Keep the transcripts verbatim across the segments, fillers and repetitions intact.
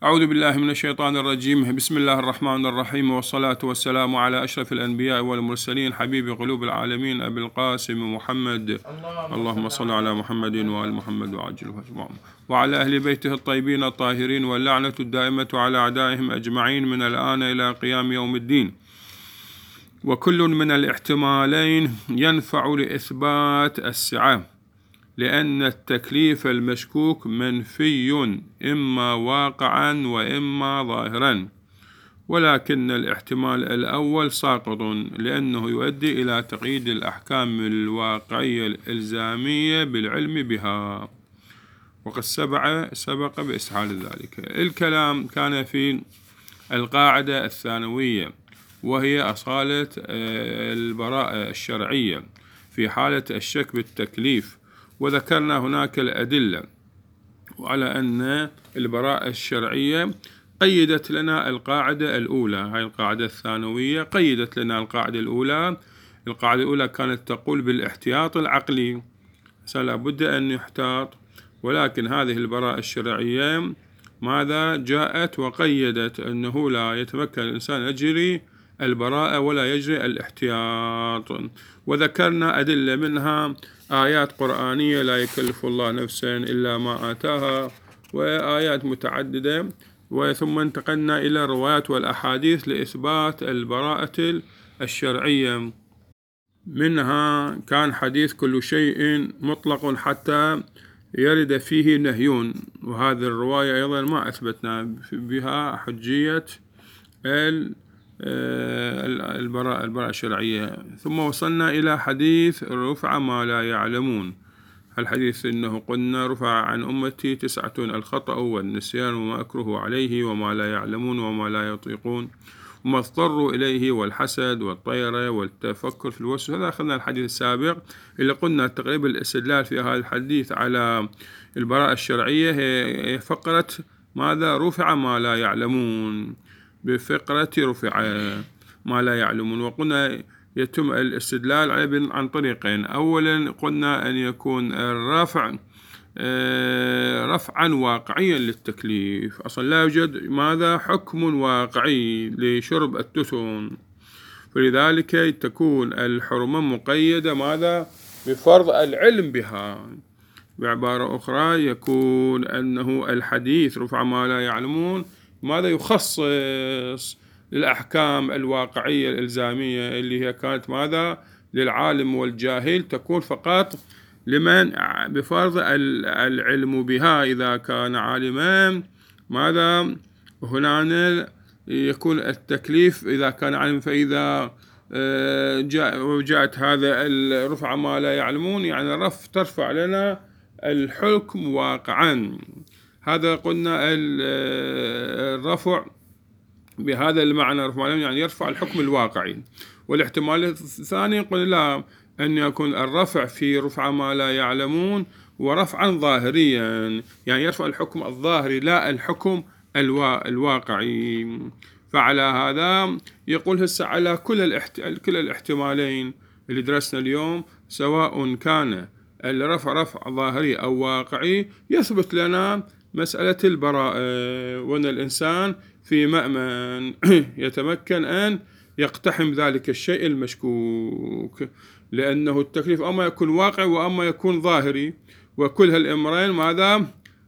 أعوذ بالله من الشيطان الرجيم. بسم الله الرحمن الرحيم، والصلاة والسلام على أشرف الأنبياء والمرسلين، حبيب قلوب العالمين، أبي القاسم محمد. اللهم صل على محمد وآل محمد وعجل وعلى أهل بيته الطيبين الطاهرين، واللعنة الدائمة على أعدائهم أجمعين من الآن إلى قيام يوم الدين. وكل من الاحتمالين ينفع لإثبات السعة، لأن التكليف المشكوك منفي إما واقعا وإما ظاهرا، ولكن الاحتمال الأول ساقط لأنه يؤدي إلى تقييد الأحكام الواقعية الإلزامية بالعلم بها، وقد سبق سبق بإسهال ذلك. الكلام كان في القاعدة الثانوية، وهي أصالة البراءة الشرعية في حالة الشك بالتكليف، وذكرنا هناك الأدلة وعلى أن البراءة الشرعية قيدت لنا القاعدة الأولى. هاي القاعدة الثانوية قيدت لنا القاعدة الأولى. القاعدة الأولى كانت تقول بالاحتياط العقلي، فلا بد أن يحتاط، ولكن هذه البراءة الشرعية ماذا جاءت وقيدت أنه لا يتمكن الإنسان يجري البراءة ولا يجري الاحتياط. وذكرنا أدلة منها آيات قرآنية لا يكلف الله نفسا إلا ما آتاها، وآيات متعددة، وثم انتقلنا إلى الروايات والأحاديث لإثبات البراءة الشرعية. منها كان حديث كل شيء مطلق حتى يرد فيه نهيون، وهذه الرواية أيضا ما أثبتنا بها حجية البراءة البراءة الشرعية. ثم وصلنا إلى حديث رفع ما لا يعلمون. الحديث إنه قلنا رفع عن أمتي تسعة: الخطأ والنسيان وما أكره عليه وما لا يعلمون وما لا يطيقون وما اضطروا إليه والحسد والطيرة والتفكر في الوسوسة. هذا أخذنا الحديث السابق اللي قلنا تقريبا الاستدلال في هذا الحديث على البراءة الشرعية هي فقرة ماذا؟ رفع ما لا يعلمون، بفقرة رفع ما لا يعلمون. وقلنا يتم الاستدلال عليه عن طريقين. أولا قلنا أن يكون الرفع رفعا واقعيا للتكليف، أصلا لا يوجد ماذا؟ حكم واقعي لشرب التثن، فلذلك تكون الحرمة مقيدة ماذا؟ بفرض العلم بها. بعبارة أخرى يكون أنه الحديث رفع ما لا يعلمون ماذا؟ يخصص الأحكام الواقعية الإلزامية اللي هي كانت ماذا؟ للعالم والجاهل، تكون فقط لمن بفرض العلم بها. إذا كان عالما ماذا؟ هنا يكون التكليف إذا كان عالم، فإذا جاء جاءت هذا الرفع ما لا يعلمون يعني الرف ترفع لنا الحكم واقعا. هذا قلنا الرفع بهذا المعنى رفع يعني يرفع الحكم الواقعي. والاحتمال الثاني قلنا لا، أن يكون الرفع في رفع ما لا يعلمون ورفعا ظاهريا، يعني يرفع الحكم الظاهري لا الحكم الوا... الواقعي. فعلى هذا يقول هسه على كل الاحت... كل الاحتمالين اللي درسنا اليوم، سواء كان الرفع رفع ظاهري أو واقعي، يثبت لنا مسألة البراءة، وأن الإنسان في مأمن يتمكن أن يقتحم ذلك الشيء المشكوك، لأنه التكليف أما يكون واقعي وأما يكون ظاهري، وكل هالأمرين ماذا؟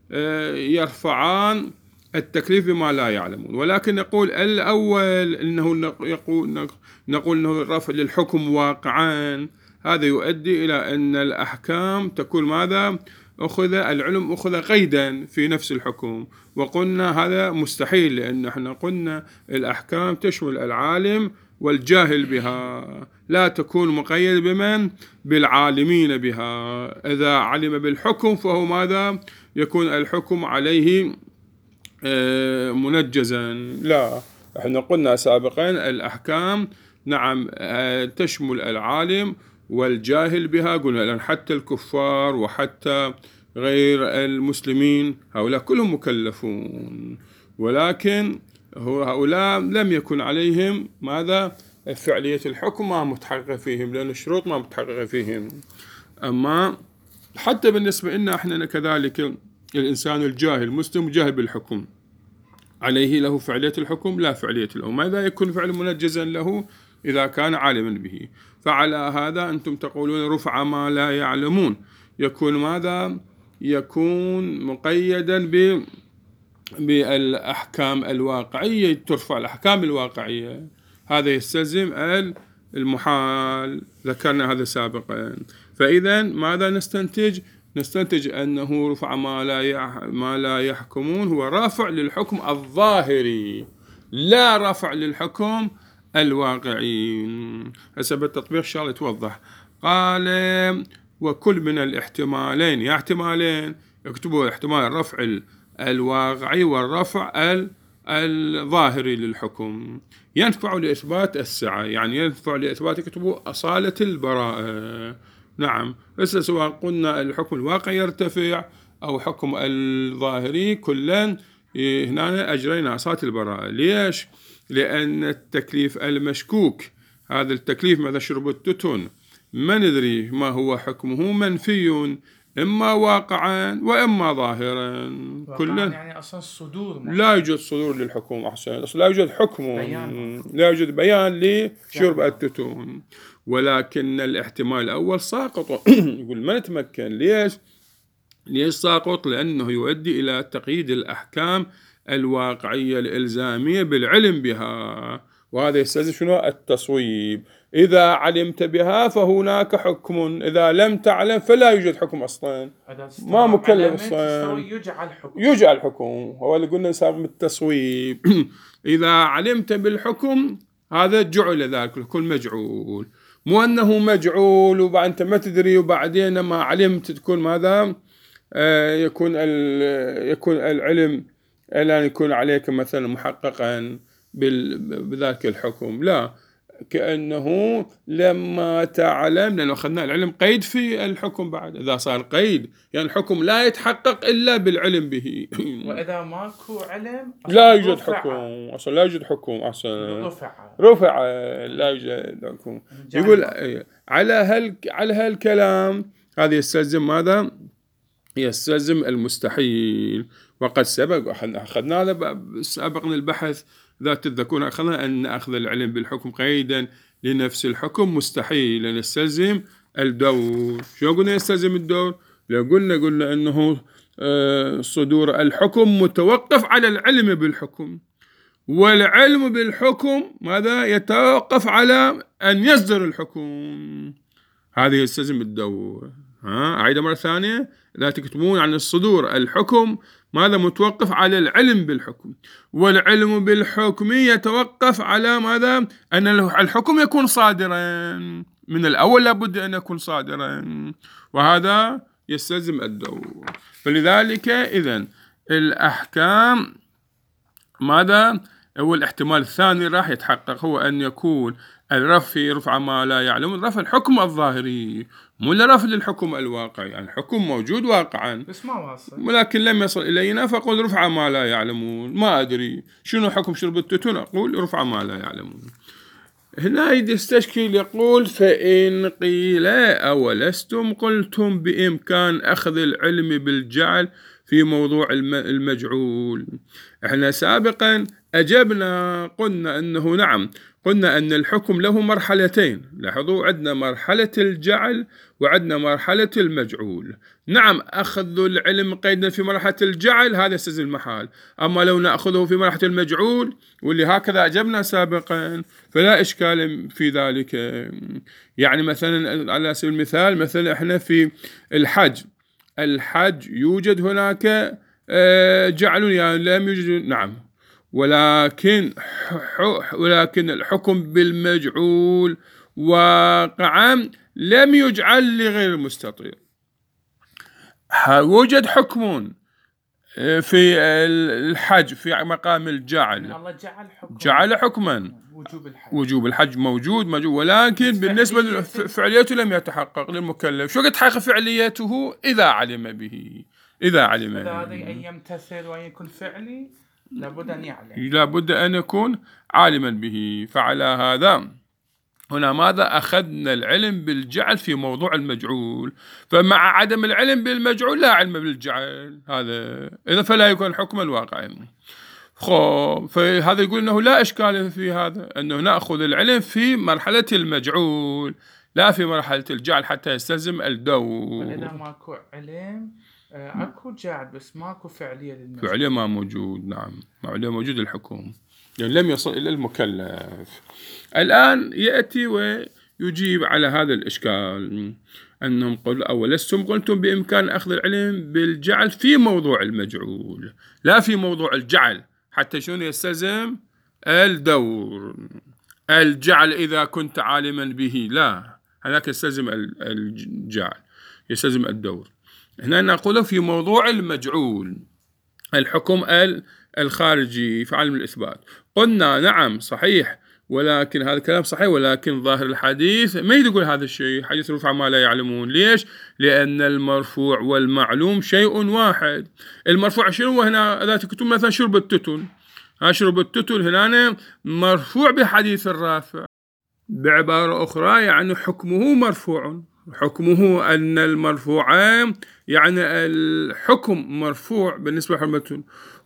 يرفعان التكليف بما لا يعلمون. ولكن نقول الأول إنه يقول نقول إنه الرفع للحكم واقعا، هذا يؤدي إلى أن الأحكام تكون ماذا؟ أخذ العلم أخذ قيدا في نفس الحكم، وقلنا هذا مستحيل، لأن احنا قلنا الأحكام تشمل العالم والجاهل بها، لا تكون مقيد بمن؟ بالعالمين بها. إذا علم بالحكم فهو ماذا؟ يكون الحكم عليه منجزا. لا، احنا قلنا سابقا الأحكام نعم تشمل العالم والجاهل بها، قلنا لأن حتى الكفار وحتى غير المسلمين هؤلاء كلهم مكلفون، ولكن هؤلاء لم يكن عليهم ماذا؟ فعلية الحكم ما متحققة فيهم، لأن الشروط ما متحققة فيهم. أما حتى بالنسبة لنا احنا كذلك الإنسان الجاهل مسلم جاهل بالحكم، عليه له فعلية الحكم لا فعلية له. ماذا يكون فعل منجزا له إذا كان عالما به؟ فعلى هذا أنتم تقولون رفع ما لا يعلمون يكون ماذا؟ يكون مقيدا ب بالأحكام الواقعية، ترفع الأحكام الواقعية، هذا يستلزم المحال، ذكرنا هذا سابقا. فإذا ماذا نستنتج؟ نستنتج أنه رفع ما لا ما لا يحكمون هو رافع للحكم الظاهري لا رفع للحكم الواقعي. حسب التطبيق شغله توضح. قال وكل من الاحتمالين، يا احتمالين اكتبوا احتمال الرفع الواقعي والرفع الظاهري للحكم ينفع لإثبات السعة، يعني ينفع لإثبات اكتبوا أصالة البراءة. نعم، بس سواء قلنا الحكم الواقعي يرتفع أو حكم الظاهري كلا هنا أجرينا أصالة البراءة. ليش؟ لأن التكليف المشكوك هذا التكليف ماذا شرب التتن ما ندري ما هو حكمه منفي إما واقعا وإما ظاهرا. كلا يعني أصلا الصدور لا يوجد صدور للحكم، أحسن أصلا لا يوجد حكم بيان. لا يوجد بيان لشرب التتون، ولكن الاحتمال الأول ساقط. يقول ما نتمكن. ليش؟ ليش ساقط؟ لأنه يؤدي إلى تقييد الأحكام الواقعية الإلزامية بالعلم بها، وهذا يستلزم شنو؟ التصويب. إذا علمت بها فهناك حكم، إذا لم تعلم فلا يوجد حكم أصلا، ما مكلف أصلا، يجعل حكم. يجعل حكم هو اللي قلنا نسميه التصويب. إذا علمت بالحكم هذا جعل ذلك الحكم مجعول، مو أنه مجعول وبعد أنت ما تدري وبعدين ما علمت تكون ماذا آه يكون يكون العلم الآن يكون عليك مثلا محققا بذلك الحكم. لا، كأنه لما تعلم، لأنه أخذنا العلم قيد في الحكم، بعد إذا صار قيد يعني الحكم لا يتحقق إلا بالعلم به. وإذا ماكو علم لا يوجد حكم أصلا، لا يوجد حكم أصلا، رفع رفع لا يوجد حكم. يقول على هال على هالكلام هذا يستلزم ماذا؟ يستلزم المستحيل. وقد سبق أخذنا هذا سابقا البحث ذات الذكون، أخذنا أن أخذ العلم بالحكم قيدا لنفس الحكم مستحيل، لأن يستلزم الدور. شو قلنا يستلزم الدور؟ لو قلنا قلنا أنه صدور الحكم متوقف على العلم بالحكم، والعلم بالحكم ماذا؟ يتوقف على أن يصدر الحكم، هذا يستلزم الدور. ها أعيد مرة ثانية، لا تكتبون عن الصدور الحكم ماذا؟ متوقف على العلم بالحكم، والعلم بالحكم يتوقف على ماذا؟ أن الحكم يكون صادرا من الأول، لابد أن يكون صادرا، وهذا يستلزم الدور. فلذلك إذن الأحكام ماذا؟ هو الاحتمال الثاني راح يتحقق، هو أن يكون الرفع رفع ما لا يعلم، رفع الحكم الظاهري مو لرفع الحكم الواقعي، يعني الحكم موجود واقعا بس ما واصل، ولكن لم يصل إلينا، فقل رفع ما لا يعلمون. ما أدري شنو حكم شرب التتون، أقول رفع ما لا يعلمون. هنا يستشكل يقول فإن قيل أولستم قلتم بإمكان أخذ العلم بالجعل في موضوع المجعول. احنا سابقا أجبنا قلنا أنه نعم، قلنا أن الحكم له مرحلتين. لاحظوا عندنا مرحلة الجعل وعندنا مرحلة المجعول. نعم، أخذ العلم قيدا في مرحلة الجعل هذا يستلزم المحال، أما لو نأخذه في مرحلة المجعول واللي هكذا أجبنا سابقا فلا إشكال في ذلك. يعني مثلا على سبيل المثال، مثلا إحنا في الحج، الحج يوجد هناك جعل يعني لم يوجد، نعم، ولكن ولكن الحكم بالمجعول واقعا لم يجعل لغير المستطيع. وجد حكم في الحج في مقام الجعل، الله جعل حكم جعل حكما وجوب الحج، وجوب الحج موجود موجود، ولكن بالنسبة لفعليته لم يتحقق للمكلف. شو قد تحقق فعليته؟ إذا علم به، إذا علم هذا أن يمتثل وأن يكون فعلي لابد أن يعلم، لابد أن يكون عالما به. فعلى هذا هنا ماذا؟ أخذنا العلم بالجعل في موضوع المجعول، فمع عدم العلم بالمجعول لا علم بالجعل، هذا إذا فلا يكون حكما واقعا. خب فهذا يقول أنه لا إشكال في هذا، أنه نأخذ العلم في مرحلة المجعول لا في مرحلة الجعل حتى يستلزم الدور. وإذا ماكو علم أكو جعل بس ماكو فعلية للمجعول. فعلية ما موجود، نعم فعلية موجود الحكم يعني لم يصل إلى المكلف. الآن يأتي ويجيب على هذا الإشكال أنهم قالوا أولستم قلتم بإمكان أخذ العلم بالجعل في موضوع المجعول لا في موضوع الجعل حتى شنو يستلزم الدور. الجعل إذا كنت عالما به لا، هذاك يستلزم الجعل يستلزم الدور. هنا نقول في موضوع المجعول الحكم الخارجي في علم الإثبات. قلنا نعم صحيح، ولكن هذا الكلام صحيح، ولكن ظاهر الحديث ما يقول هذا الشيء، حديث رفع ما لا يعلمون. ليش؟ لأن المرفوع والمعلوم شيء واحد. المرفوع شنو هنا؟ إذا تكتب مثلا شرب التتن، ها شرب التتن هنا مرفوع بحديث الرافع، بعبارة أخرى يعني حكمه مرفوع. حكمه أن المرفوع يعني الحكم مرفوع بالنسبة لحرمته،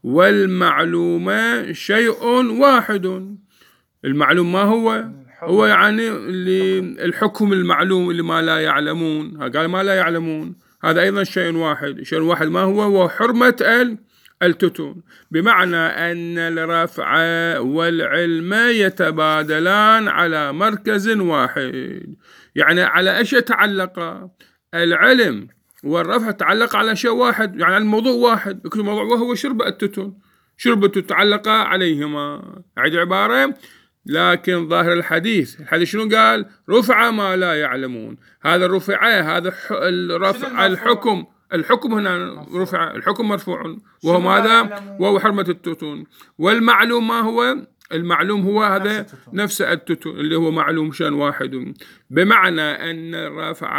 والمعلومة شيء واحد. المعلوم ما هو؟ هو يعني اللي الحكم المعلوم اللي ما لا يعلمون، قال ما لا يعلمون هذا أيضا شيء واحد. شيء واحد ما هو؟ هو حرمة التتن، بمعنى أن الرفع والعلم يتبادلان على مركز واحد. يعني على إيش يتعلق العلم والرفع؟ تعلق على شيء واحد، يعني الموضوع واحد، كل موضوع وهو شرب التتن. شرب التتن تعلق عليهما. أعيد عبارة، لكن ظاهر الحديث الحديث شنو قال؟ رفع ما لا يعلمون. هذا الرفع هذا الرفع الحكم الحكم هنا رفع الحكم مرفوع وهو ماذا؟ وهو حرمة التتن. والمعلوم ما هو؟ المعلوم هو هذا نفس التتن اللي هو معلوم شان واحد، بمعنى أن الرفع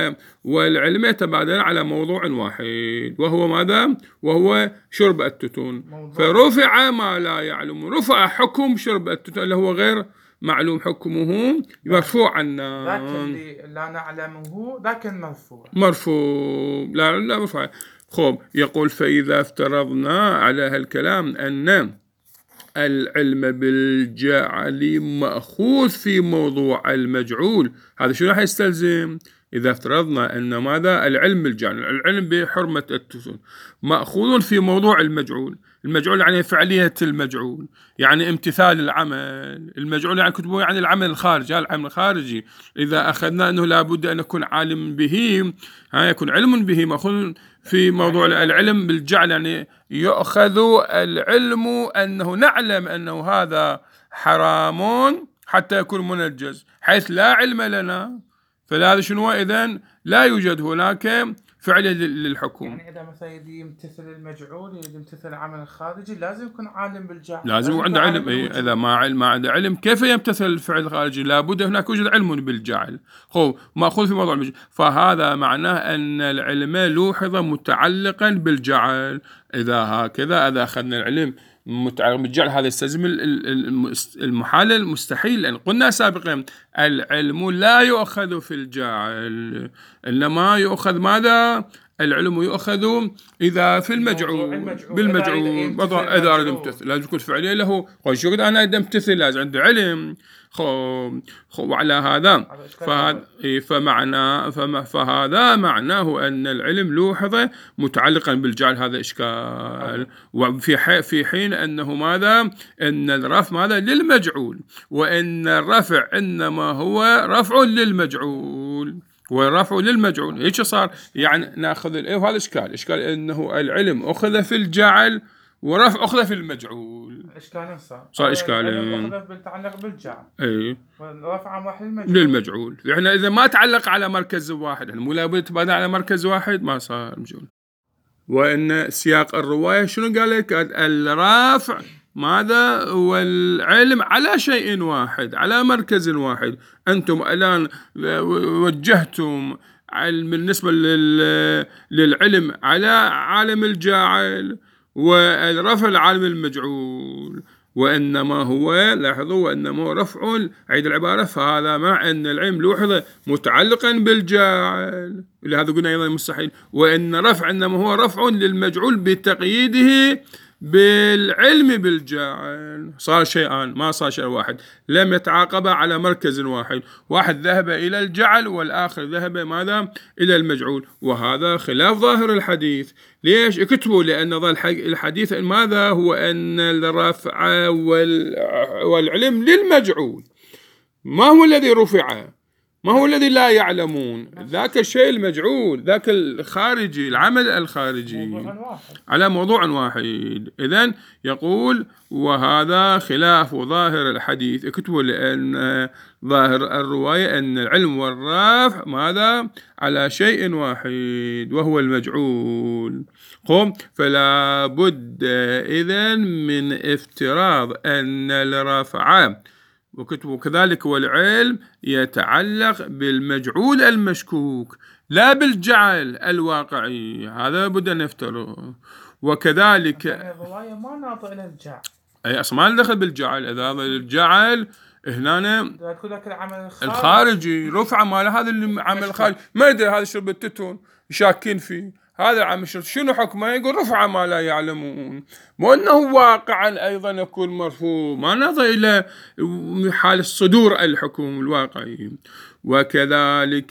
والعلم يتبادلان على موضوع واحد وهو ماذا؟ وهو شرب التتن. فرفع ما لا يعلم، رفع حكم شرب التتن اللي هو غير معلوم حكمه مرفوع عنا. ذاك اللي لا نعلمه ذاك المرفوع مرفوع لا لا مرفوع. خب يقول فإذا افترضنا على هالكلام أن العلم بالجعل مأخوذ في موضوع المجعول، هذا شنو راح يستلزم؟ إذا افترضنا أن ماذا؟ العلم بالجعل، العلم بحرمة التتن مأخوذ في موضوع المجعول. المجعول يعني فعلية المجعول، يعني امتثال العمل. المجعول يعني كتبه يعني العمل الخارجي، العمل الخارجي. إذا أخذنا أنه لابد أن يكون عالم به، ها يكون علم به مأخوذ في موضوع العلم بالجعل، يعني يؤخذ العلم أنه نعلم أنه هذا حرام حتى يكون منجز، حيث لا علم لنا. فهذا شنو؟ إذن لا يوجد هناك فعل للحكم. يعني إذا مثلا يدي يمتثل المجعول، يدي يمتثل العمل الخارجي، لازم يكون عالم بالجعل، لازم يكون عنده علم. إيه؟ إذا ما علم ما عنده علم كيف يمتثل الفعل الخارجي؟ لابد هناك يوجد علم بالجعل. خو مأخوذ في موضوع المجعل، فهذا معناه أن العلم لوحظ متعلقا بالجعل. إذا هكذا إذا أخذنا العلم متعلق بالجعل هذا يستلزم المحال المستحيل، لأن قلنا سابقا العلم لا يؤخذ في الجعل، إنما يؤخذ ماذا؟ العلم يؤخذ إذا في المجعول بالمجعول. إذا أريد امتثل لازم يكون فعليا له. شو أنا أريد امتثل لازم عنده علم. خو خو على هذا فهذا فمعنى فهذا معناه أن العلم لوحظ متعلقا بالجعل. هذا إشكال. وفي في حين أنه ماذا؟ أن الرفع ماذا؟ للمجعول، وأن الرفع إنما هو رفع للمجعول ورفع للمجعول. ايش صار؟ يعني ناخذ الايه وهذا اشكال اشكال انه العلم اخذ في الجعل ورفع اخذ في المجعول. اشكالين صار صار اشكالين. اخذ بالتعلق بالجعل اي ورفع واحد للمجعول. للمجعول احنا اذا ما تعلق على مركز واحد، يعني مو لابد تبادل على مركز واحد، ما صار مجعول. وان سياق الروايه شنو قال لك؟ الرافع ماذا؟ والعلم على شيء واحد، على مركز واحد. أنتم الآن وجهتم بالنسبة للعلم على عالم الجاعل والرفع عالم المجعول، وإنما هو لاحظوا وإنما هو رفع. عيد العبارة، فهذا مع أن العلم لوحظ متعلقا بالجاعل، لهذا قلنا أيضا مستحيل. وإن رفع إنما هو رفع للمجعول بتقييده بالعلم بالجعل. صار شيئان ما صار شيء واحد، لم يتعاقبا على مركز واحد، واحد ذهب إلى الجعل والآخر ذهب ماذا إلى المجعول، وهذا خلاف ظاهر الحديث. ليش اكتبوا؟ لأن الحديث ماذا هو أن الرفع والعلم للمجعول، ما هو الذي رفع، ما هو الذي لا يعلمون، ذاك الشيء المجعول، ذاك الخارجي، العمل الخارجي على موضوع واحد. إذن يقول وهذا خلاف ظاهر الحديث. اكتبوا لأن ظاهر الرواية أن العلم والرفع ماذا على شيء واحد وهو المجعول. قم فلا بد إذن من افتراض أن الرفع وكتبوا كذلك والعلم يتعلق بالمجعول المشكوك لا بالجعل الواقعي، هذا بد أن نفترض. وكذلك الرواية ما ناطق إلى الجعل، أي أصلا ما ندخل بالجعل، إذا الجعل هنا العمل الخارجي رفع مال هذا اللي عمل الخارجي، ما يدري هذا شرب التتون شاكين فيه، هذا عم شنو حكمه؟ يقول رفع ما لا يعلمون، مو أنه واقعا أيضا يكون مرفوع، ما نظر إلى حال الصدور الحكم الواقعي. وكذلك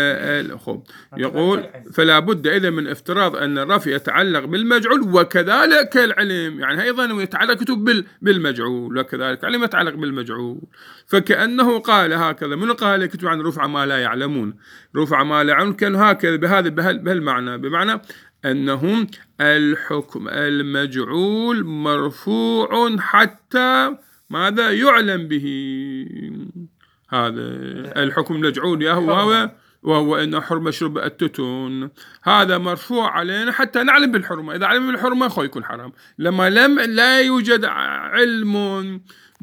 يقول فلا بد إذا من افتراض أن الرفع يتعلق بالمجعول وكذلك العلم، يعني أيضا يتعلق كتب بالمجعول وكذلك العلم يتعلق بالمجعول. فكأنه قال هكذا، من قال كتب عن رفع ما لا يعلمون، رفع ما لا يعلمون كان هكذا بهذا بهالمعنى، بمعنى أنهم الحكم المجعول مرفوع حتى ماذا يعلم به، هذا الحكم المجعول وهو وهو أن حرمة شرب التتون هذا مرفوع علينا حتى نعلم بالحرمة، إذا علم بالحرمة خو يكون حرام. لما لم لا يوجد علم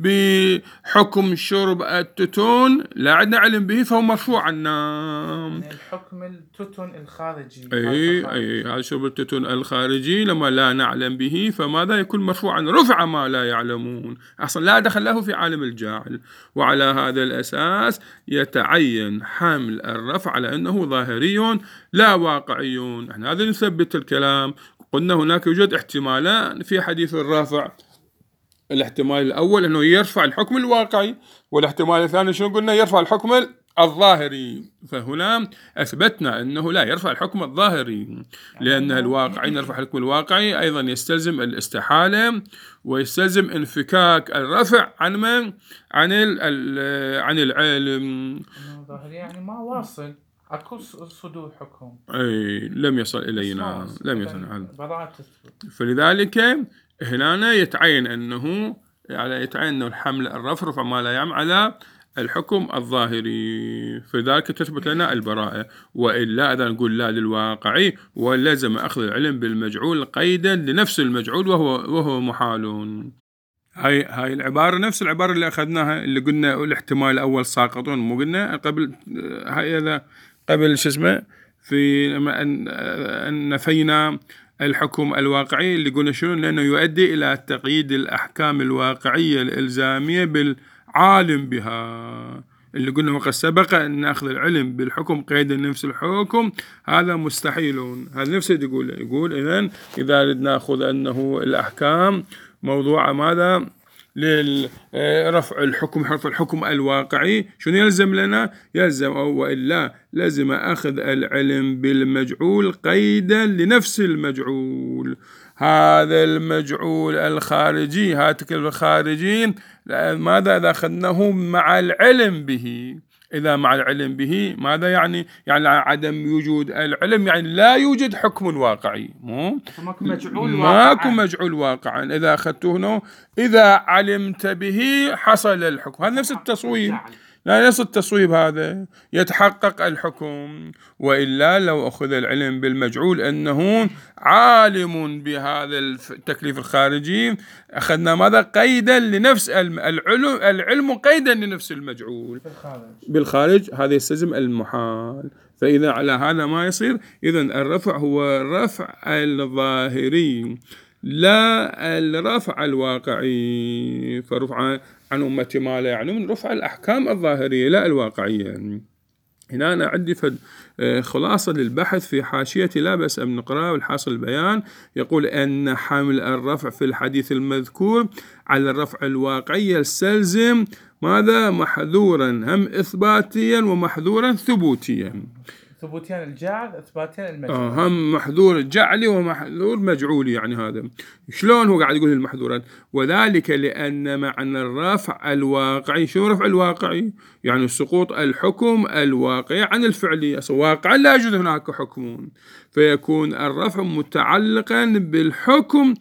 بحكم شرب التتون لا عندنا علم به فهو مرفوع عنا. الحكم التتون الخارجي أي أي هذا شرب التتون الخارجي لما لا نعلم به فماذا يكون مرفوعا رفع ما لا يعلمون، أصلا لا دخل له في عالم الجاهل. وعلى هذا الأساس يتعين حمل الرفع على أنه ظاهري لا واقعي. احنا هذا نثبت الكلام. قلنا هناك يوجد احتمالان في حديث الرافع، الاحتمال الأول أنه يرفع الحكم الواقعي، والاحتمال الثاني شنو قلنا؟ يرفع الحكم الظاهري. فهنا أثبتنا أنه لا يرفع الحكم الظاهري، لأن الواقعي يرفع الحكم الواقعي أيضا يستلزم الاستحالة ويستلزم انفكاك الرفع عن من؟ عن عن العلم. الظاهري يعني ما واصل أكو صدور حكم، أي لم يصل إلينا، لم يصل. فلذلك هنا يتعين أنه يعني يتعين أنه الحمل الرفع ما لا يعم على الحكم الظاهري، فذلك تثبت لنا البراءة. وإلا إذا نقول لا للواقعي ولازم أخذ العلم بالمجعول قيدا لنفس المجعول وهو وهو محال. هاي هاي العبارة نفس العبارة اللي أخذناها اللي قلنا الاحتمال الأول ساقطون، مو قلنا قبل هاي هذا قبل شو اسمه في أن نفينا الحكم الواقعي اللي قلنا شنو؟ لأنه يؤدي إلى تقييد الأحكام الواقعية الإلزامية بالعالم بها، اللي قلنا وقد سبق أن أخذ العلم بالحكم قيد نفس الحكم هذا مستحيل. هذا نفسه يقول يقول إذن إذا ردنا نأخذ أنه الأحكام موضوع ماذا لرفع الحكم حرف الحكم الواقعي، شنو يلزم لنا؟ يلزم أو وإلا لازم أخذ العلم بالمجعول قيدا لنفس المجعول. هذا المجعول الخارجي هاتك الخارجي ماذا إذا أخذناه مع العلم به؟ إذا مع العلم به ماذا يعني؟ يعني عدم وجود العلم يعني لا يوجد حكم واقعي، مو ماكو مجعول واقعا، ماكو مجعول واقعا. إذا أخذته هنا إذا علمت به حصل الحكم، هذا نفس التصويب، لا نفس التصويب هذا يتحقق الحكم. وإلا لو أخذ العلم بالمجعول أنه عالم بهذا التكليف الخارجي أخذنا ماذا؟ قيدا لنفس العلم، العلم قيدا لنفس المجعول بالخارج، هذا يستلزم المحال. فإذا على هذا ما يصير إذن الرفع هو رفع الظاهري لا الرفع الواقعي، فرفع عن أمة ما لا يعلمون رفع الأحكام الظاهرية لا الواقعية. هنا أنا عندي فد خلاصة للبحث في حاشيتي لا بأس أن نقرأ والحاصل البيان. يقول أن حمل الرفع في الحديث المذكور على الرفع الواقعي يستلزم ماذا؟ محذورا هم إثباتيا ومحذورا ثبوتيا. ثبوتيا الجعل، إثباتيا المجعول. آه هم محذور جعلي ومحذور مجعولي. يعني هذا شلون هو قاعد يقول المحذورات؟ وذلك لأن معنى الرفع الواقعي، شو رفع الواقعي؟ يعني سقوط الحكم الواقعي عن الفعلي. أصلا واقعا لا يوجد هناك حكم، فيكون الرفع متعلقا بالحكم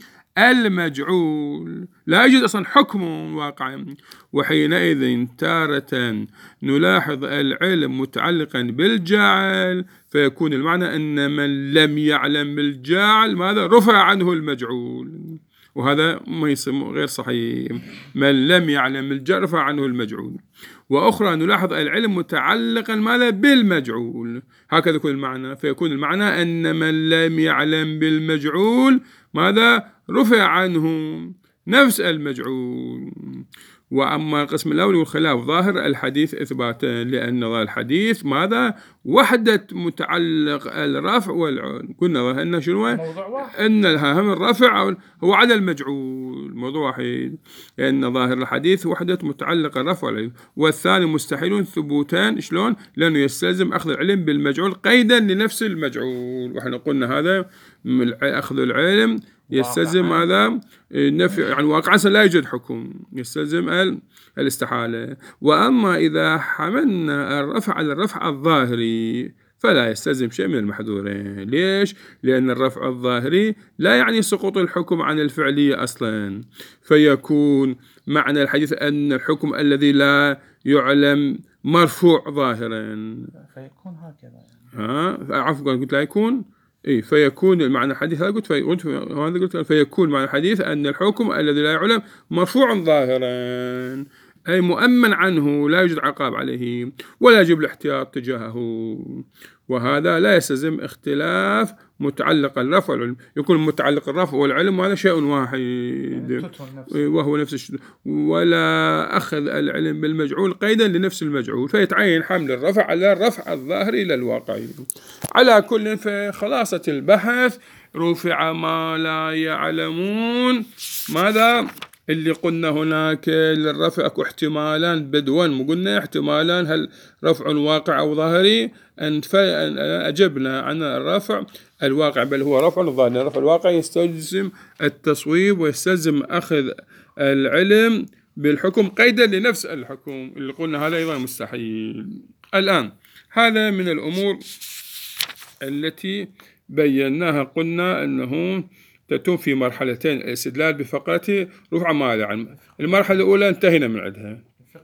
المجعول، لا يوجد أصلا حكم واقعي. وحينئذ تارة نلاحظ العلم متعلقا بالجعل، فيكون المعنى أن من لم يعلم بالجعل ماذا؟ رفع عنه المجعول، وهذا ما يسمى غير صحيح. من لم يعلم بالجعل رفع عنه المجعول. وأخرى نلاحظ العلم متعلقا ماذا؟ بالمجعول، هكذا يكون المعنى. فيكون المعنى أن من لم يعلم بالمجعول ماذا؟ رفع عنه نفس المجعول. وأما القسم الأول والخلاف ظاهر الحديث إثباتا، لأن الحديث ماذا؟ وحدة متعلق الرفع والعلم. قلنا أن شنو؟ أن الهم الرفع هو على المجعول، موضوع واحد. لأن ظاهر الحديث وحدة متعلق الرفع والعلم. والثاني مستحيل ثبوتان. شلون؟ لأنه يستلزم أخذ العلم بالمجعول قيدا لنفس المجعول. وإحنا قلنا هذا أخذ العلم يستلزم هذا نفي، يعني واقعا لا يوجد حكم، يستلزم الاستحالة. وأما إذا حملنا الرفع على الرفع الظاهري فلا يستلزم شيء من المحذورين. ليش؟ لأن الرفع الظاهري لا يعني سقوط الحكم عن الفعلية أصلا، فيكون معنى الحديث أن الحكم الذي لا يعلم مرفوع ظاهرا. فيكون هكذا ها عفوا قلت لا يكون إيه فيكون معنى الحديث هذا قلت في قلت هذا قلت فيكون معنى الحديث أن الحكم الذي لا يعلم مرفوع ظاهرا، أي مؤمن عنه لا يوجد عقاب عليه ولا يجب الاحتياط تجاهه. وهذا لا يستلزم اختلاف متعلق الرفع والعلم. يكون متعلق الرفع والعلم هذا شيء واحد وهو نفس الشيء، ولا أخذ العلم بالمجعول قيدا لنفس المجعول، فيتعين حمل الرفع على الرفع الظاهري إلى الواقعي. على كل في خلاصة البحث رفع ما لا يعلمون ماذا؟ اللي قلنا هناك للرفع اكو احتمالان بدون، مو قلنا احتمالان هل رفع واقع او ظاهري؟ ان اجبنا عن الرفع الواقع بل هو رفع ظاهري. الرفع الواقع يستلزم التصويب ويستلزم اخذ العلم بالحكم قيدا لنفس الحكم، اللي قلنا هذا ايضا مستحيل. الان هذا من الامور التي بيناها. قلنا انه تتم في مرحلتين الاستدلال بفقرة رفع ما لا يعلم. المرحلة الأولى انتهينا من عندها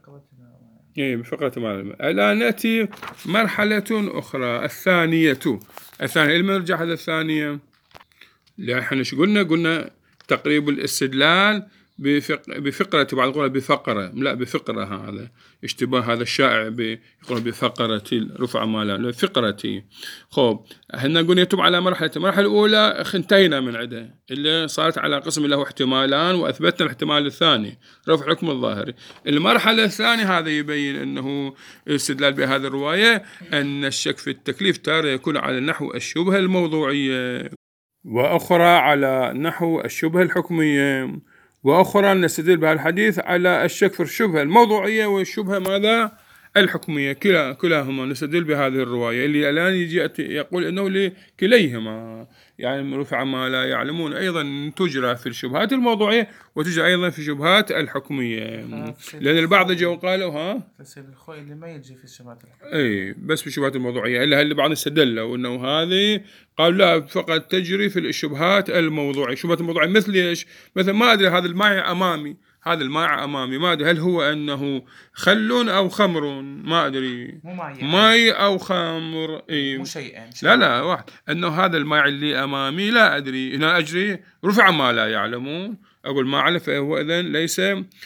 إيه بفقرة ما لا يعلم. الآن نأتي مرحلة أخرى الثانية. الثانية لما نرجع هذا الثانية اللي احنا شو قلنا؟ قلنا تقريب الاستدلال بفقرة، بعض القول بفقرة، لا بفقرة. هذا اشتباه هذا الشائع بيقول بفقرة رفع ما لا فقرتي. خب هنا قلنا يتم على مرحلة. المرحلة الأولى انتهينا من عدة اللي صارت على قسم له احتمالان وأثبتنا الاحتمال الثاني رفع حكم الظاهري. المرحلة الثانية هذا يبين أنه استدلال بهذه الرواية أن الشك في التكليف تارة يكون على نحو الشبهة الموضوعية، وأخرى على نحو الشبهة الحكمية، وأخرى نستدل بهذا الحديث على الشك في الشبهة الموضوعية والشبهة ماذا؟ الحكمية. كلا كلاهما نستدل بهذه الرواية اللي الآن يجي يقول إنه لكليهما يعني رفع ما لا يعلمون أيضا تجرى في الشبهات الموضوعية وتجرى أيضا في الشبهات الحكمية. لأن البعض جاءوا قالوا ها فسيد الخوي اللي ما يجي في الشبهات الحكمية أي بس في الشبهات الموضوعية، إلا اللي بعض استدلوا إنه هذه قالوا لا فقط تجري في الشبهات الموضوعية. الشبهات الموضوعية مثل إيش؟ مثل ما أدري هذا الماء أمامي، هذا الماء أمامي ما أدري هل هو أنه خل أو خمر، ما أدري ماء أو خمر إيه مو شيئين. لا لا واحد أنه هذا الماء اللي أمامي لا أدري هنا أجري رفع ما لا يعلمون. أقول ما أعلم فهو إذن ليس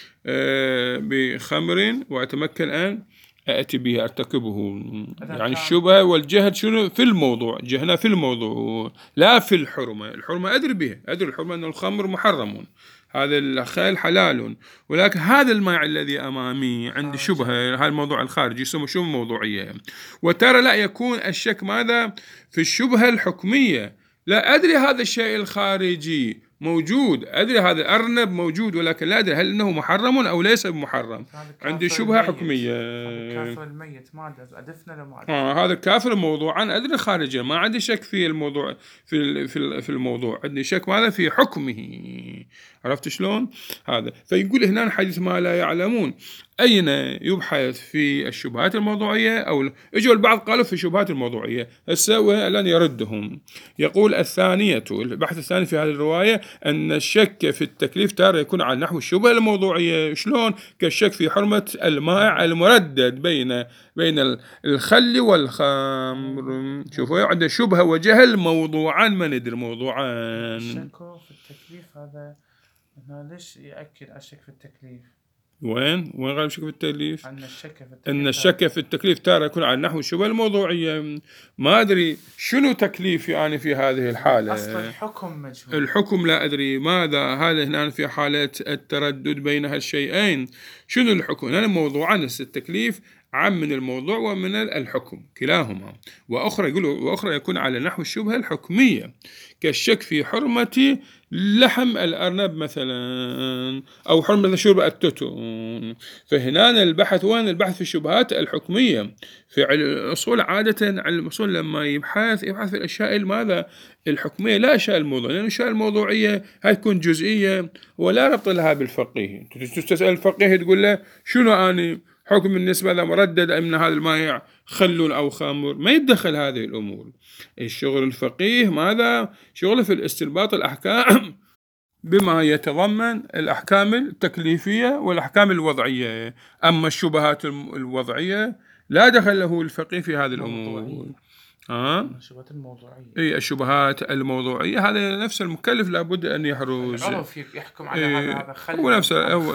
بخمر وأتمكن أن أأتي به أرتكبه. يعني الشبهة والجهل شنو في الموضوع؟ جهنا في الموضوع لا في الحرمة. الحرمة أدري به، أدري الحرمة أن الخمر محرم، هذا الخيل حلال، ولكن هذا الماء الذي أمامي عندي شبهة، هذا الموضوع الخارجي يسمى شبهة موضوعية. وترى لا يكون الشك ماذا؟ في الشبهة الحكمية. لا أدري هذا الشيء الخارجي موجود، أدري هذا الأرنب موجود، ولكن لا أدري هل إنه محرم أو ليس بمحرم. عندي شبهة حكمية. الكافر الميت ما أدفنا لما آه هذا الكافر موضوعا أدري خارجه، ما عندي شك في الموضوع في في الموضوع، عندي شك ماذا؟ في حكمه. عرفت شلون؟ هذا فيقول هنا حديث ما لا يعلمون، أين يبحث في الشبهات الموضوعية؟ أو إجوا البعض قالوا في الشبهات الموضوعية، هسه الآن يردهم. يقول الثانية، البحث الثاني في هذه الرواية، أن الشك في التكليف تارة يكون على نحو الشبهة الموضوعية. شلون؟ كالشك في حرمة المائع المردد بين بين الخل والخمر. شوفوا عنده شبهة وجهل موضوعان، ما ندري موضوعان. الشك في التكليف هذا هنا ليش يأكد الشك في التكليف؟ وين وين غير الشك في التكليف؟ أن الشك في التكليف أن الشك في التكليف تارة يكون على نحو الشبهة الموضوعية. ما أدري شنو تكليفي يعني في هذه الحالة. أصل الحكم مجهول. الحكم لا أدري ماذا. هذا هنا في حالة التردد بين هالشيئين. شنو الحكم؟ هنا موضوعان، التكليف عام من الموضوع ومن الحكم كلاهما. وأخرى يقول وأخرى يكون على نحو الشبهة الحكمية، كالشك في حرمة لحم الأرنب مثلا، أو حرمة شرب التتون. فهنا البحث وين؟ البحث في الشبهات الحكمية. في الأصول عادة علم الأصول لما يبحث يبحث في الأشياء ماذا؟ الحكمية، لا أشياء الموضوع، لأن الأشياء الموضوعية هاي تكون جزئية ولا ربط لها بالفقيه. تسأل الفقيه تقول له شنو أني حكم بالنسبة له مردد أن هذا المائع خل أو خمر، ما يدخل هذه الأمور. الشغل الفقيه ماذا؟ شغله في الاستنباط الأحكام بما يتضمن الأحكام التكليفية والأحكام الوضعية. أما الشبهات الوضعية لا دخل له الفقيه في هذه الأمور. آه؟ الشبهات الموضوعية. إيه الشبهات الموضوعية هذا نفس المكلف لابد أن يحرز. العرف يحكم على هذا هذا خل. هو نفسه هو,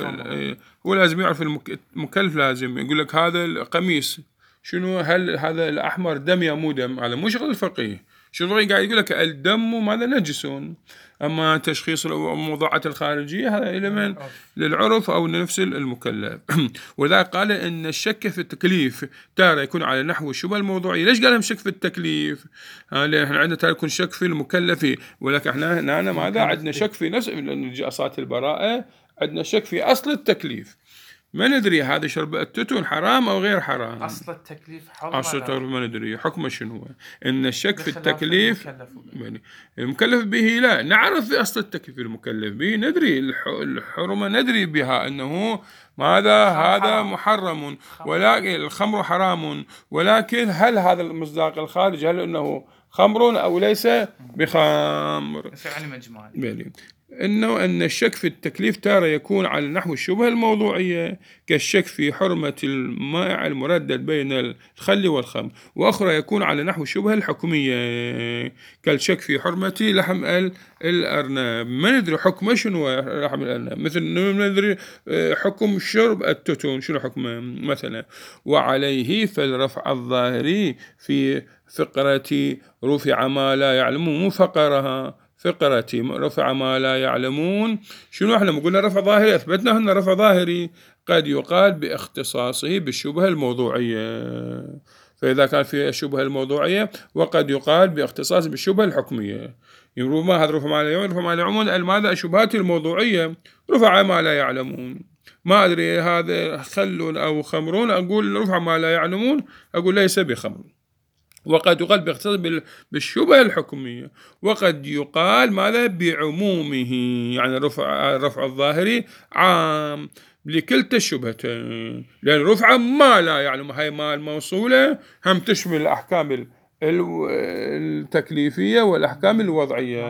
هو لازم يعرف المكلف، لازم يقول لك هذا القميص شنو، هل هذا الأحمر دم يا مو دم؟ هذا مو شغل الفقيه. شغل قاعد يقول لك الدم ماذا نجسون. أما تشخيص الموضوعات الخارجية هذا إلى للعرف أو لنفس المكلف. وذا قال إن الشك في التكليف تارة يكون على نحو الشبهة الموضوعية. ليش قال شك في التكليف؟ لأن إحنا عندنا تارة يكون شك في المكلف، ولكن إحنا هنا ماذا عندنا شك في نفس أصالة البراءة، عندنا شك في أصل التكليف. ما ندري هذا شرب التتون حرام أو غير حرام. أصل التكليف حرام. أصل التكليف ما ندري حكمه شنو. إن الشك في التكليف المكلف, المكلف به لا نعرف في أصل التكليف المكلف به، ندري الحرمة ندري بها أنه ماذا هذا محرم، ولكن الخمر حرام، ولكن هل هذا المصداق الخارج هل أنه خمر أو ليس بخمر؟ يعني مجمال. بلي. إنه أن الشك في التكليف تارة يكون على نحو الشبهة الموضوعية، كالشك في حرمة المائع المردد بين الخل والخمر. وأخرى يكون على نحو الشبهة الحكمية، كالشك في حرمة لحم الأرنب. ما ندري حكمه شنو لحم الأرنب، مثل ما ندري حكم شرب التتون شنو حكمه مثلا. وعليه فالرفع الظاهري في فقرة رفع ما لا يعلمون، مو فقرها فقرة رفع ما لا يعلمون. شنو احنا قلنا رفع ظاهري، اثبتنا هنا رفع ظاهري قد يقال باختصاصه بالشبهة الموضوعية. فإذا كان في الشبهة الموضوعية وقد يقال باختصاصه بالشبهة الحكمية. يقولون ما هذا رفع ما لا يعلمون، رفع ما لا يعلمون ماذا؟ الشبهات الموضوعية رفع ما لا يعلمون. ما أدري هذا خل أو خمرون، أقول رفع ما لا يعلمون، أقول ليس بخمر. وقد يقال باختصاص بالشبهة الحكمية، وقد يقال ماذا؟ بعمومه، يعني رفع رفع الظاهري عام لكلتا الشبهتين، لأن رفع ما لا يعلم هاي ما الموصولة هم تشمل الأحكام التكليفية والأحكام الوضعية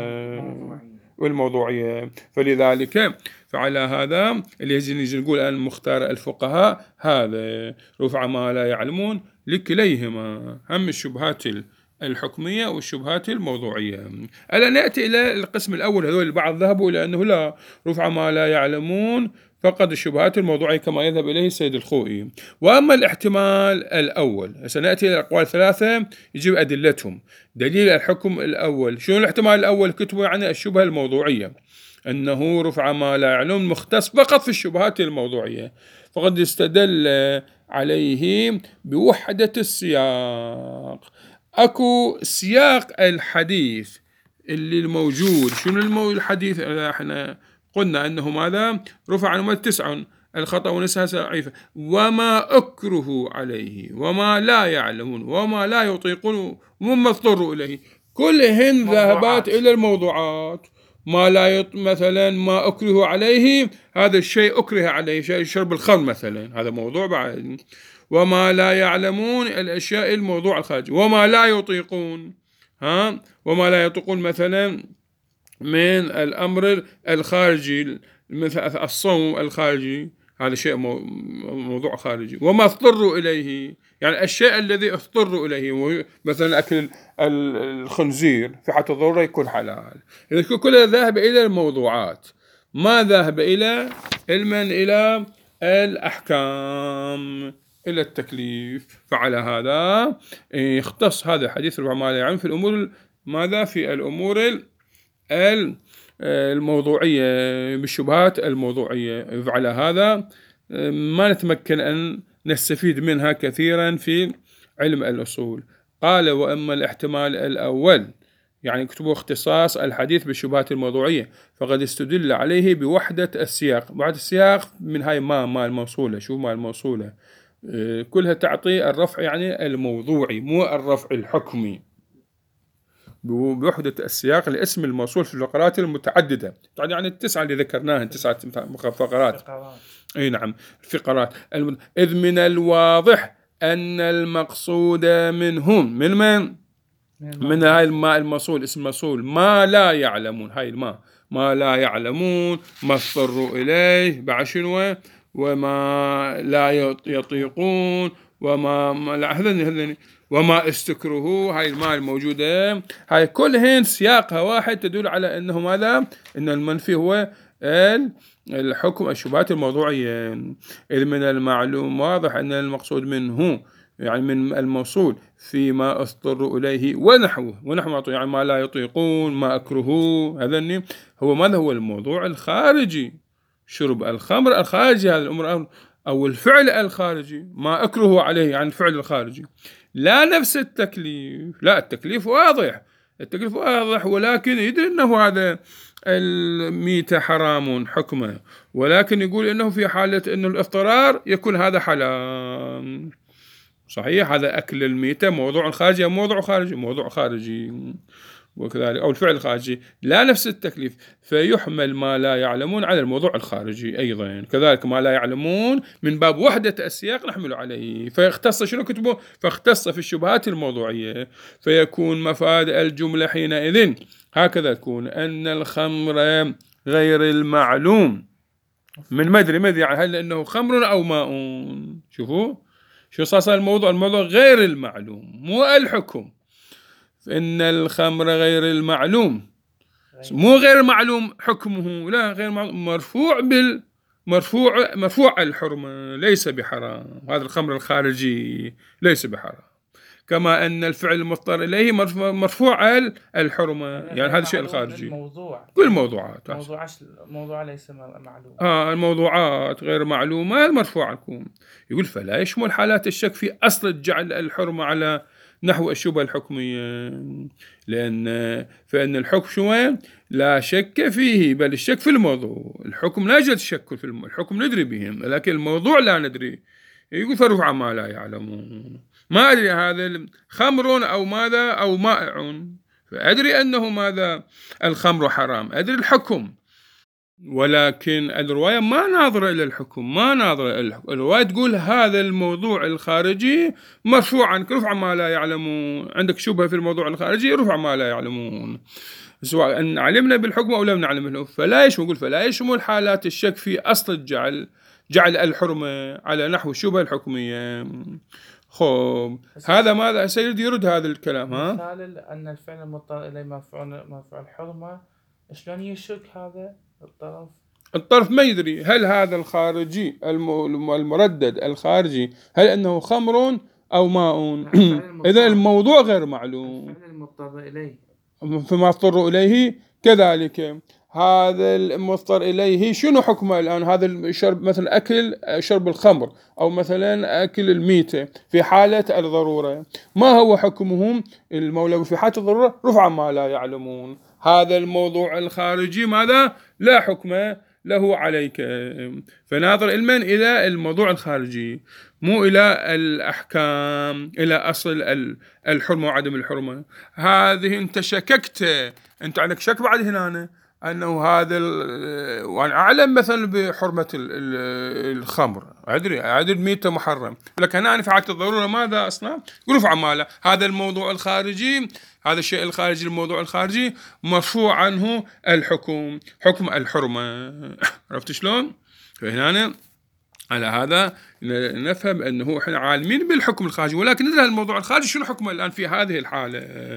والموضوعية. فلذلك فعلى هذا اللي يجي نقول الآن مختار الفقهاء هذا رفع ما لا يعلمون لكليهما، هم الشبهات الحكمية والشبهات الموضوعية. ألا نأتي إلى القسم الأول، هذول البعض ذهبوا إلى أنه لا رفع ما لا يعلمون فقط الشبهات الموضوعية كما يذهب إليه السيد الخوئي. وأما الاحتمال الأول سنأتي إلى الأقوال ثلاثة يجيب أدلتهم. دليل الحكم الأول شنو الاحتمال الأول؟ كتبوا يعني الشبهة الموضوعية. أنه رفع ما لا يعلم مختص فقط في الشبهات الموضوعية، فقد استدل عليه بوحدة السياق. أكو سياق الحديث اللي الموجود، شنو المو الحديث؟ احنا قلنا أنه ماذا؟ رفع عنهم تسع، الخطأ ونسها ضعيفة، وما أكره عليه، وما لا يعلمون، وما لا يطيقون، وما اضطروا إليه، كلهن ذهبات إلى الموضوعات. ما لا يط... مثلا ما أكره عليه، هذا الشيء أكره عليه، شيء شرب الخمر مثلا، هذا موضوع بعد. وما لا يعلمون الأشياء الموضوع الخارجي. وما لا يطيقون، ها، وما لا يطيقون مثلا من الأمر الخارجي مثل الصوم الخارجي، هذا شيء موضوع خارجي. وما اضطروا إليه، يعني الشيء الذي اضطروا إليه، مثلا أكل الخنزير في حالة الضرورة يكون حلال. إذا كلها ذاهب إلى الموضوعات، ما ذاهب إلى علما إلى الأحكام، إلى التكليف. فعلى هذا يختص هذا الحديث ما لا يعلم في الأمور ماذا؟ في الأمور الموضوعية، بالشبهات الموضوعية. فعلى هذا ما نتمكن أن نستفيد منها كثيرا في علم الأصول. قال وأما الاحتمال الأول، يعني كتبوا اختصاص الحديث بالشبهات الموضوعية، فقد استدل عليه بوحدة السياق. وحدة السياق من هاي ما ما الموصولة، شو ما الموصولة كلها تعطي الرفع يعني الموضوعي، مو الرفع الحكمي. بوحدة السياق لاسم الموصول في الفقرات المتعددة، يعني التسعة اللي ذكرناها، تسعة فقرات. اي نعم، الفقرات. إذ من الواضح أن المقصود منهم من من من هاي الماء الموصول، اسم الموصول ما لا يعلمون، هاي الماء ما لا يعلمون، ما اضطروا إليه بعد شنو؟ وما لا يطيقون، وما لا هذني وما استكرهوا، هاي الماء الموجودة، هاي كلهن سياقها واحد تدل على أنه ماذا؟ أن المنفي هو الحكم الشبهات الموضوعية. إذ من المعلوم واضح أن المقصود منه يعني من الموصول فيما اضطروا إليه ونحوه، ونحوه يعني ما لا يطيقون، ما أكرهوا، هذا هو ماذا؟ هو الموضوع الخارجي، شرب الخمر الخارجي، هذا الأمر أو الفعل الخارجي، ما أكرهوا عليه يعني الفعل الخارجي. لا نفس التكليف، لا التكليف واضح، التكليف واضح، ولكن يدري أنه هذا الميتة حرام حكمه، ولكن يقول أنه في حالة أنه الاضطرار يكون هذا حلال. صحيح، هذا أكل الميتة موضوع خارجي، موضوع خارجي، موضوع خارجي وكذلك، أو الفعل الخارجي لا نفس التكليف، فيحمل ما لا يعلمون على الموضوع الخارجي أيضا. كذلك ما لا يعلمون من باب وحدة السياق نحمل عليه، فيختص شنو كتبه؟ فاختص في الشبهات الموضوعية، فيكون مفاد الجملة حينئذ هكذا يكون أن الخمر غير المعلوم من مدري مدري يعني هل أنه خمر أو ماء. شوفوا شو صار الموضوع، الموضوع غير المعلوم مو الحكم. فإن الخمر غير المعلوم، مو غير معلوم حكمه، لا غير معلوم، مرفوع بال مرفوع مرفوع الحرمة، ليس بحرام. هذا الخمر الخارجي ليس بحرام، كما أن الفعل المضطر إليه مرفوع الحرمة، يعني هذا الشيء الخارجي. الموضوع كل الموضوعات موضوع موضوع ليس معلوم. آه الموضوعات غير معلومة المرفوعة لكم. يقول فلا يشمل حالات الشك في أصل جعل الحرمة على نحو الشبهة الحكمية، لأن فإن الحكم شو لا شك فيه، بل الشك في الموضوع. الحكم لا يوجد شك في الموضوع، الحكم ندري بهم، لكن الموضوع لا ندري. يقول فرفع ما لا يعلمون، ما أدري هذا خمر أو ماذا أو مائع، فأدري أنه ماذا الخمر حرام، أدري الحكم، ولكن الرواية ما ناظرة إلى الحكم، ما ناظرة إلى الحكم. الرواية تقول هذا الموضوع الخارجي مرفوع عنك، رفع ما لا يعلمون. عندك شبهة في الموضوع الخارجي، رفع ما لا يعلمون، سواء أن علمنا بالحكم أو لم نعلم بالحكم. فلا يشمل، يقول فلا يشمل حالات الشك في أصل الجعل جعل الحرمة على نحو الشبهة الحكمية. خب هذا ماذا سيد يرد هذا الكلام؟ ها مثال أن الفعل المضطر إليه مرفوع مرفوع الحرمة، شلون يشك هذا الطرف؟ الطرف ما يدري هل هذا الخارجي المردد الخارجي هل أنه خمر أو ماء. إذا الموضوع غير معلوم، الفعل المضطر إليه فما اضطروا إليه كذلك. هذا المضطر إليه شنو حكمه الآن؟ هذا الشرب مثلا أكل شرب الخمر أو مثلا أكل الميتة في حالة الضرورة، ما هو حكمهم؟ المولى في حالة الضرورة رفع ما لا يعلمون. هذا الموضوع الخارجي ماذا؟ لا حكم له عليك. فناظر علما إلى الموضوع الخارجي مو إلى الأحكام، إلى أصل الحرمة وعدم الحرمة. هذه أنت شككت، أنت عندك شك بعد هنا أنه هذا وأنا أعلم مثلا بحرمة الخمر، أدري أدري ميتة محرم، لكن هنا في حالة الضرورة ماذا أصنع؟ يرفع ماله. هذا الموضوع الخارجي، هذا الشيء الخارجي، الموضوع الخارجي مرفوع عنه الحكم، حكم الحرمة. عرفت شلون؟ فهنا على هذا نفهم أنه إحنا عالمين بالحكم الخارجي، ولكن ندري الموضوع الخارجي شنو حكمه الآن في هذه الحالة.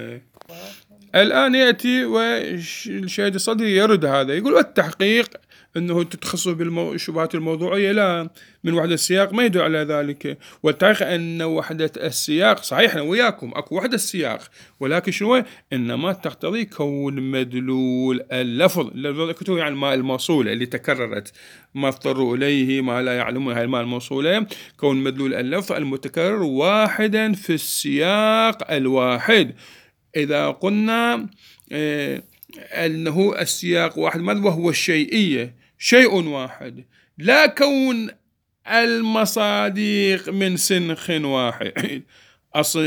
الآن يأتي والشهيد الصدري يرد هذا، يقول والتحقيق أنه تتخصص بالشبهات الموضوعية لا من وحدة السياق ما يدل على ذلك. والتحقيق أن وحدة السياق صحيح أنا وياكم أكو وحدة السياق، ولكن شنو؟ إنما تقتضي كون مدلول اللفظ، اللفظ يعني الماء الموصولة اللي تكررت، ما اضطروا إليه ما لا يعلمون، هاي الماء الموصولة كون مدلول اللفظ المتكرر واحدا في السياق الواحد. إذا قلنا إيه أنه السياق واحد ماذا؟ وهو الشيئية، شيء واحد، لا كون المصادق من سنخ واحد. أصل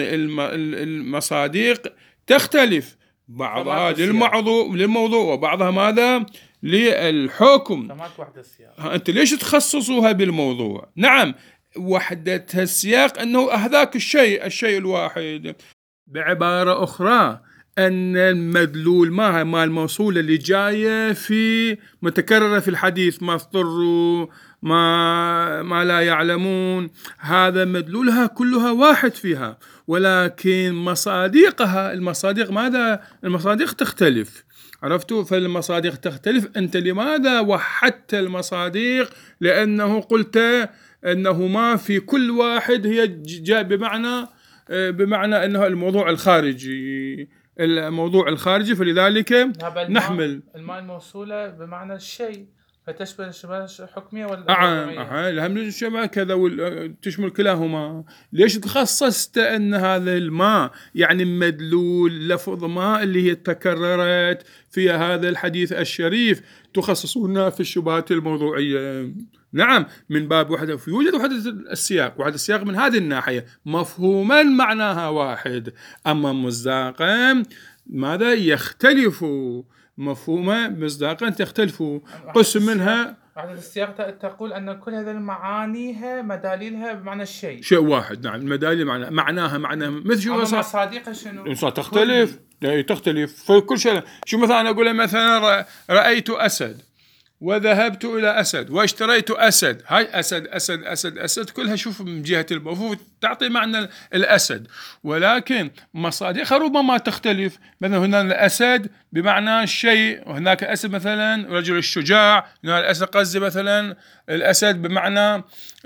المصادق تختلف، بعضها للموضوع للموضوع وبعضها ماذا؟ للحكم. أنت ليش تخصصوها بالموضوع؟ نعم وحدة السياق أنه هذاك الشيء الشيء الواحد. بعبارة أخرى أن المدلول ما ما الموصولة اللي جاية في متكررة في الحديث، ما اضطروا ما ما لا يعلمون، هذا مدلولها كلها واحد فيها، ولكن مصادقها المصادق ماذا؟ المصادق تختلف. عرفتوا؟ فالمصادق تختلف. أنت لماذا وحدت المصادق؟ لأنه قلت أنه ما في كل واحد هي جاء بمعنى بمعنى أنه الموضوع الخارجي، الموضوع الخارجي، فلذلك نحمل الماء الموصولة بمعنى الشيء، فتشبه الشبه الحكمية والحكمية. أه الهم الشبه كذا تشمل كلاهما. ليش تخصصت أن هذا الماء يعني مدلول لفظ ماء اللي هي تكررت في هذا الحديث الشريف تخصصونها في الشبهات الموضوعية؟ نعم من باب وحدة، في يوجد وحدة السياق، وحدة السياق من هذه الناحية مفهوما معناها واحد، أما مصداقا ماذا؟ يختلف، مفهومة مصداقا تختلف. قسم منها وحدة السياق تقول أن كل هذه معانيها مداليلها بمعنى الشيء شيء واحد. نعم المداليل معناها معناها معناها مثل شو مثلا مصادقها شنو؟ تختلف تختلف في كل شيء. شو مثلا أنا أقول مثلا رأيت أسد وذهبت إلى أسد واشتريت أسد، هاي أسد أسد أسد أسد كلها شوف من جهة المفهوم تعطي معنى الأسد، ولكن مصادقها ربما تختلف. مثلا هنا الأسد بمعنى الشيء، وهناك أسد مثلا رجل الشجاع، هنا الأسد قصدي مثلا الأسد بمعنى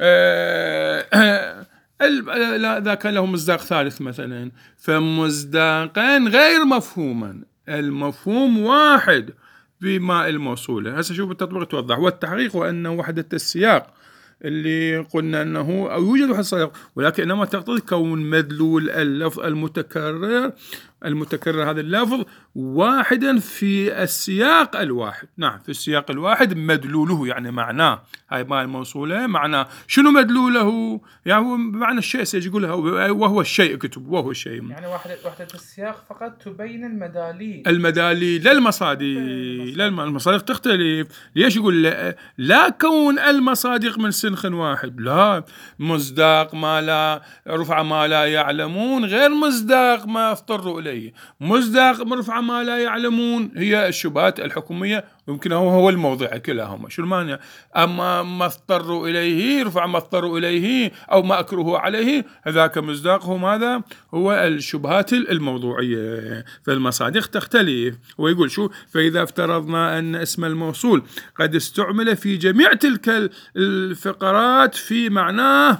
آه لا ذاك له مصداق ثالث مثلا. فمصداقا غير مفهوما، المفهوم واحد بماء الموصولة. هسه شوف التطبيق توضح. والتحقيق وأن وحدة السياق اللي قلنا أنه أو يوجد وحدة السياق، ولكن إنما تقتضي كون مدلول اللفظ المتكرر المتكرر هذا اللفظ واحدا في السياق الواحد. نعم في السياق الواحد مدلوله يعني معناه، هاي ماء الموصولة معناه شنو مدلوله؟ يعني هو بمعنى الشيء سيقولها وهو الشيء كتب وهو الشيء. يعني وحدة وحدة السياق فقط تبين المداليل المداليل للمصادق، للمصادق تختلف. ليش يقول لا, لا كون المصادق من سنخ واحد؟ لا، مصداق ما لا رفع ما لا يعلمون غير مصداق ما اضطروا إليه. مصداق مرفع ما لا يعلمون هي الشبهات الحكومية، يمكن هو هو الموضع كلاهما. شو المانع؟ أما ما اضطروا إليه رفع ما اضطروا إليه أو ما أكره عليه، هذاك مصداقه ماذا؟ هو الشبهات الموضوعية. فالمصادق تختلف. ويقول شو؟ فإذا افترضنا أن اسم الموصول قد استعمل في جميع تلك الفقرات في معناه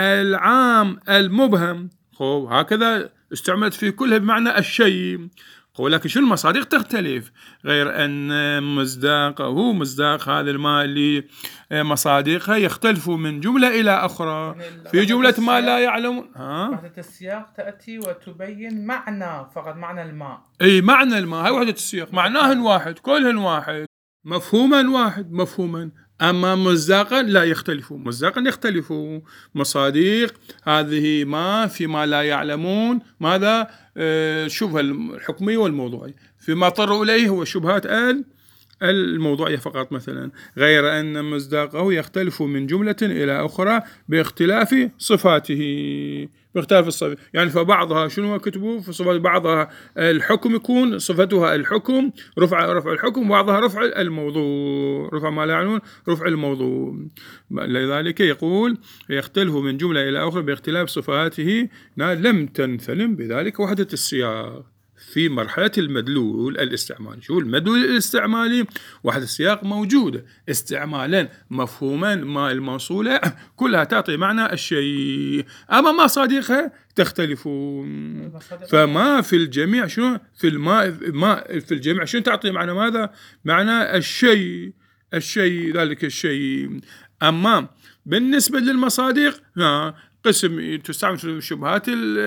العام المبهم، خب هكذا استعملت في كلها بمعنى الشيء، ولكن شو المصادق تختلف، غير أن مصداقه مصداق هذا الماء اللي مصادقها يختلف من جملة إلى أخرى. يعني في جملة ما لا يعلمون. ها؟ وحدة السياق تأتي وتبين معنى فقط، معنى الماء. أي معنى الماء، هاي وحدة السياق، معناهن واحد، كلهن واحد، مفهوما واحد، مفهوما. أما مصداقا لا يختلفون، مصداقا يختلفون. مصادق هذه ما فيما لا يعلمون ماذا؟ آه شبهة الحكمية والموضوعية، فيما اضطروا إليه هو شبهات الموضوعية فقط مثلا، غير أن مصداقه يختلف من جملة إلى أخرى باختلاف صفاته، باختلاف الصفات. يعني فبعضها شنو كتبوا في صفات، بعضها الحكم يكون صفتها الحكم، رفع رفع الحكم، بعضها رفع الموضوع، رفع ما لا يعنون رفع الموضوع. لذلك يقول يختلف من جملة إلى أخرى باختلاف صفاته، لم تنثلم بذلك وحدة السياق في مرحلة المدلول الاستعمالي. شو المدلول الاستعمالي؟ وحدة السياق موجودة استعمالا مفهوما ما الموصولة كلها تعطي معنى الشيء، أما مصادقها تختلف. فما في الجميع شنو في الماء ما في الجميع شنو تعطي معنى ماذا؟ معنى الشيء، الشيء ذلك الشيء. أما بالنسبة للمصادق قسم تستعمل في الشبهات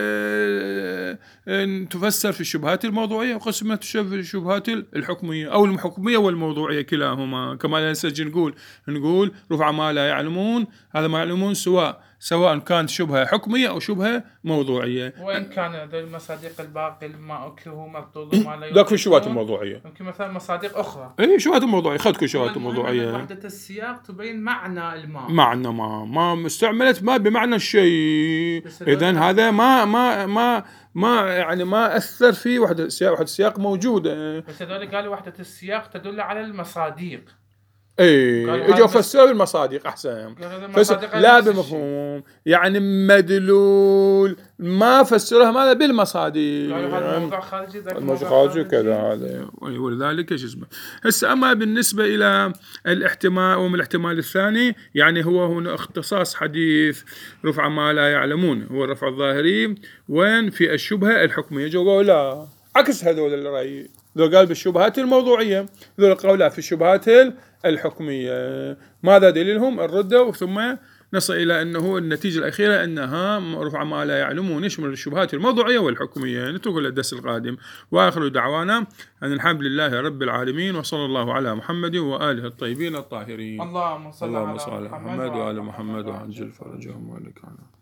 تفسر في الشبهات الموضوعية، وقسم تشوف في الشبهات الحكمية أو الحكمية والموضوعية كلاهما. كما نسجل نقول نقول رفع ما لا يعلمون، هذا ما يعلمون سواء سواء كانت شبهة حكمية أو شبهة موضوعية، وإن كان المصادق الباقي ما أكله مردود ما لا ذاك في الشبهات الموضوعية، يمكن مثلا مصادق أخرى. إيه شبهات موضوعية، خذ كل شبهات موضوعية. وحدة السياق تبين معنى الماء، معنى ما ما استعملت ما بمعنى الشيء، إذن هذا ما ما ما ما يعني ما أثر في وحدة السياق. وحدة السياق موجودة، بس هذول قالوا وحدة السياق تدل على المصادق. ايه اجوا فسروا بالمصادق احسن، لا بمفهوم يعني مدلول ما فسرها ماذا بالمصادق، هذا الموضوع خارجي ذاك الموضوع خارجي كذا هذا. ولذلك ايش اسمه هسه. اما بالنسبه الى الاحتمال ومن الاحتمال الثاني، يعني هو هنا اختصاص حديث رفع ما لا يعلمون هو الرفع الظاهري، وين في الشبهه الحكميه. جو لا عكس هذول الرأي، ذو قال بالشبهات الموضوعيه، ذو قال لا في الشبهات الحكمية. ماذا دليلهم؟ الردة. ثم نصل إلى أنه النتيجة الأخيرة أنها رفع ما لا يعلمون يشمل الشبهات الموضوعية والحكمية. نترك للدرس القادم، وآخر دعوانا أن الحمد لله رب العالمين، وصلى الله على محمد وآله الطيبين الطاهرين. اللهم صل على محمد وآل محمد وعجل فرجهم ولك.